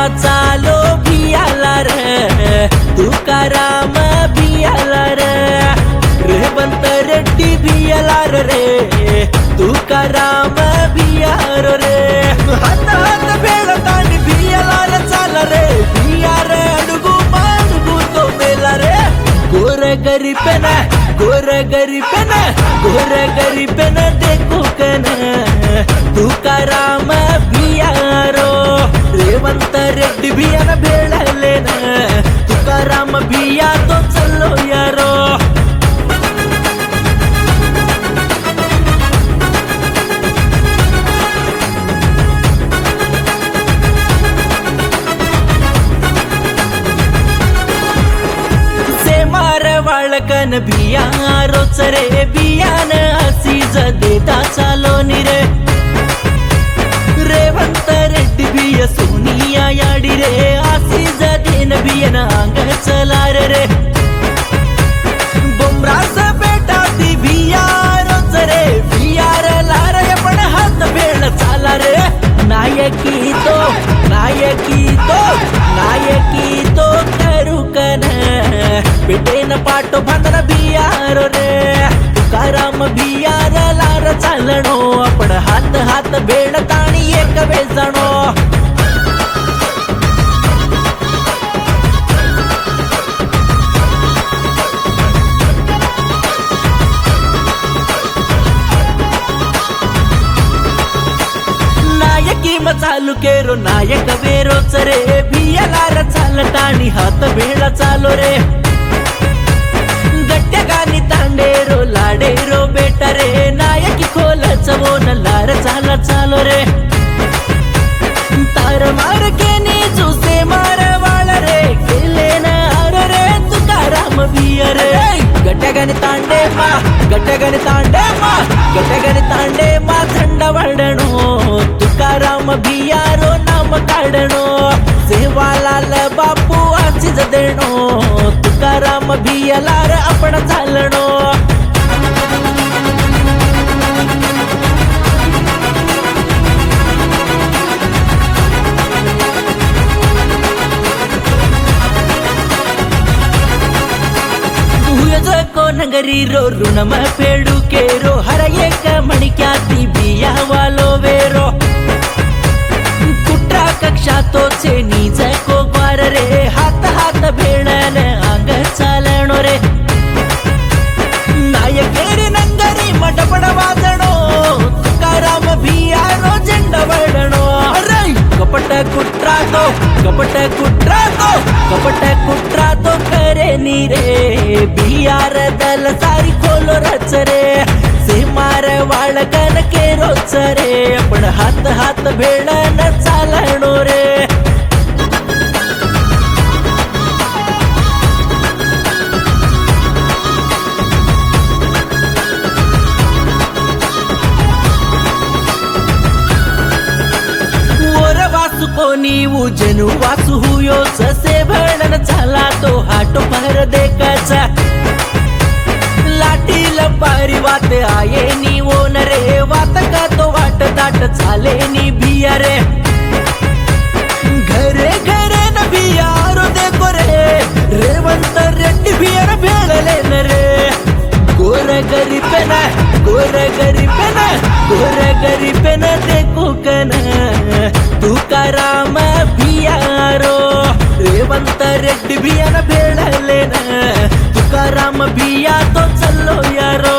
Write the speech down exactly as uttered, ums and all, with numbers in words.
चालो भियाला रे तुकाराम भियाला रे रेवंत रेड्डी भियाला रे तुकाराम भियारो रे हात हात बेळतांडी भियाला रे चाल रे भियार अडुगु माडुगु तो मेला रे गोर गरीबन गोर गरीबन गोर गरीबन देखो कन तुकाराम भियारो रेवंत रेड्डी भियान भेळलेन तुकाराम भिया तो चलो यारो वाळकन भियारो चरे बियान असीज देता चालो निरे रेवंत रेड्डी भिय सोनिया याडी रे असीज देन बियन अंग चलार रे बुमरास बेटा ती भियारो चरे भियार लार पण हात बेळ चाला रे नायकी तो नायकी तो नायकी तो करुकन पेटेन पाटो भांडन भियारो रे तुकाराम भियार लार चालणो आपण हात हात बेड ताणी एक वेचणो नायकी म चालू केरो नायक वेरो चरे भियालार चालताणी हात बेड चालो रे गट्ट्यागानी तांडेरो लाडेरो बेटा रे नायकी खोल चवोन लार चाल चालो रे तार मार के नीचू से मार वाळ रे केले न आर रे तुकाराम भिया रे गट्ट्यागानी तांडे मा गट्ट्यागानी तांडे मा गट्ट्यागानी तांडे मा थंड वाढणो तुकाराम भियारो नाम काढणो सेवालाल बापू आचीज देणो तुकाराम भियालार आपण चालणो नगरी रो ऋणम पेडू केरो हर एक मणिक्याती भिया वालो वेरो कुट्रा कक्षा तो छे नीज को ग्वार रे हात हात भेणन अंग चालणो रे नायकेरी नंगरी मडपड वाजणो तुकाराम भियारो झेंड वळणो अरे कपट कुट्रा तो कपट कुट्रा तो कपट कुट्रा तो करे नी रे भियार दल सारी खोलो रच रे से मार वाळकन केरो चरे पण हात हात भेळन चालणो रे नीवू जनु वासु हुयो ससे भळन झाला तो हाटो पर देकाचा लाटी लपारी वात आये नीवो न रे वात का तो वाट दाट चाले नी भिया रे घरे घरे न भियारो देखो रे रेवंत रेड्डी भियार भेळले न रे गोर गरीबन गोर गरीबन गोर गरीबन देखो कन तुकाराम भियारो रेवंत रेड्डी भियान भेळलेन तुकाराम भिया तो चलो यारो